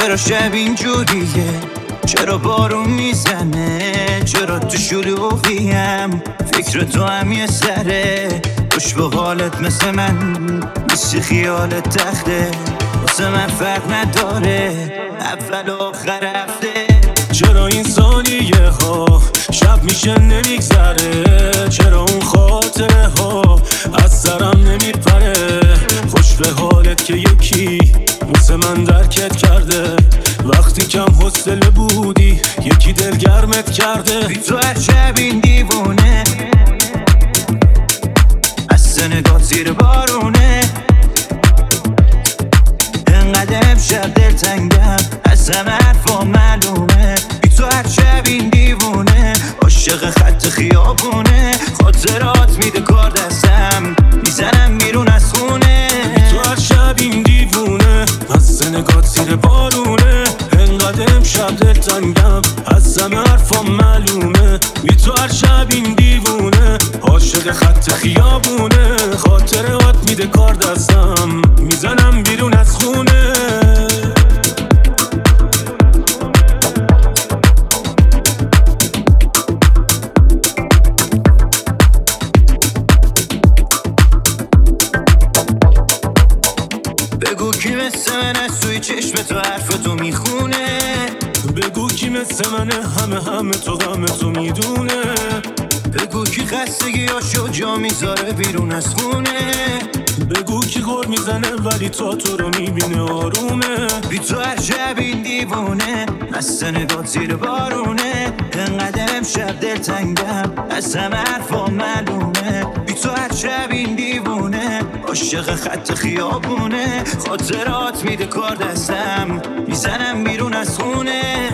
چرا شب اینجوریه؟ چرا بارون میزنه؟ چرا تو شلوغیم؟ فکر تو هم یه سره خوش به حالت مثل من مثل خیالت تخته واسه من فرق نداره اول و آخر هفته. چرا این ثانیه ها شب میشه نمیگذره؟ چرا اون خاطره ها از سرم نمیپره؟ خوش به حالت که یکی مثل من درکت کرده وقتی کم حوصله بودی یکی دلگرمت کرده. بی تو هر شب این دیوونه از سنگات زیر بارونه انقدر امشب دلتنگم از همه حرفا معلومه. بی تو هر شب این دیوونه عاشق خط خیابونه خاطرات میده کار دستم میزنم بیرون از خونه. بی تو هر شب این دیوونه از سنگات زیر بارونه انقدر امشب دلتنگم از همه حرفا معلومه. بی تو هر شب این دیوونه عاشق خط خیابونه خاطرات میده کار دستم میزنم بیرون از خونه. بگو کی مثل من از توی چشم تو حرفتو میخونه؟ بگو کی مثل منه همه تو غم تو میدونه؟ بگو کی خستگیاشو جا میذاره بیرون از خونه؟ بگو کی غر میزنه ولی تو رو میبینه آرومه؟ بی تو هر شب این دیوونه از سنگات زیر بارونه انقدر امشب دلتنگم از همه حرفا معلومه. بی تو هر شب این دیوونه عاشق خط خیابونه خاطرات میده کار دستم میزنم بیرون از خونه.